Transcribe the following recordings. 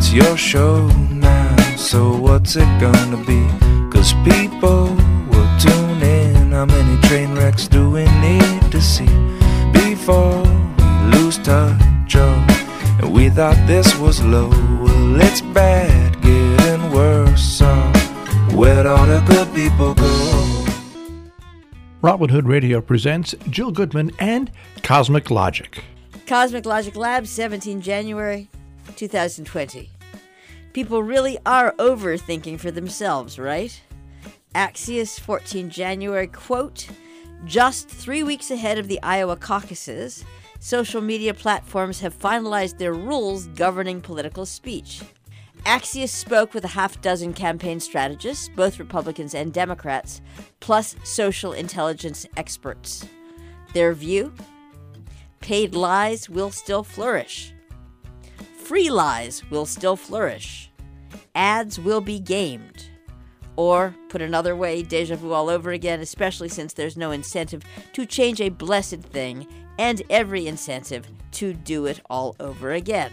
it's your show now, so what's it gonna be? 'Cause people will tune in. How many train wrecks do we need to see before we lose touch? Oh, and we thought this was low. Well, it's bad, getting worse. So where'd all the good people go? Robin Hood Radio presents Jill Goodman and Cosmic Logic. Cosmic Logic Lab, 17 January 2020. People really are overthinking for themselves, right? Axios, 14 January, quote, just 3 weeks ahead of the Iowa caucuses, social media platforms have finalized their rules governing political speech. Axios spoke with a half-dozen campaign strategists, both Republicans and Democrats, plus social intelligence experts. Their view? Paid lies will still flourish. Free lies will still flourish. Ads will be gamed. Or, put another way, deja vu all over again, especially since there's no incentive to change a blessed thing and every incentive to do it all over again.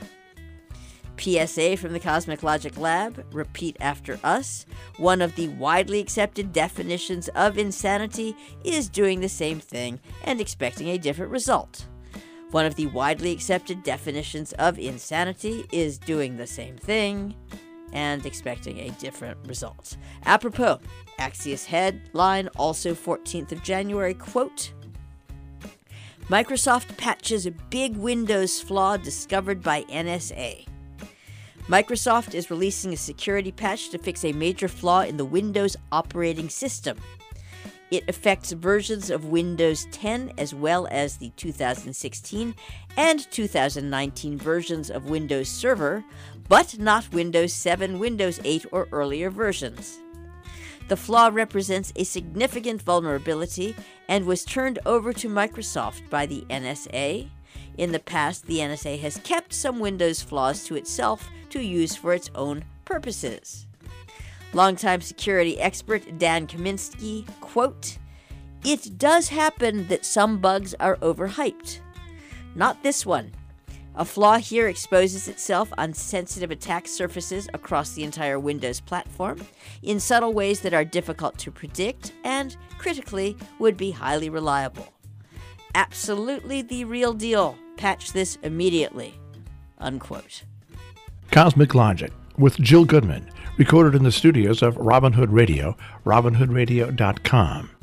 PSA from the Cosmic Logic Lab, repeat after us. One of the widely accepted definitions of insanity is doing the same thing and expecting a different result. One of the widely accepted definitions of insanity is doing the same thing and expecting a different result. Apropos, Axios headline, also 14th of January, quote, Microsoft patches a big Windows flaw discovered by NSA. Microsoft is releasing a security patch to fix a major flaw in the Windows operating system. It affects versions of Windows 10 as well as the 2016 and 2019 versions of Windows Server, but not Windows 7, Windows 8, or earlier versions. The flaw represents a significant vulnerability and was turned over to Microsoft by the NSA. In the past, the NSA has kept some Windows flaws to itself to use for its own purposes. Longtime security expert Dan Kaminsky, quote, it does happen that some bugs are overhyped. Not this one. A flaw here exposes itself on sensitive attack surfaces across the entire Windows platform in subtle ways that are difficult to predict and, critically, would be highly reliable. Absolutely the real deal. Patch this immediately. Unquote. Cosmic Logic with Jill Goodman, recorded in the studios of Robin Hood Radio, robinhoodradio.com.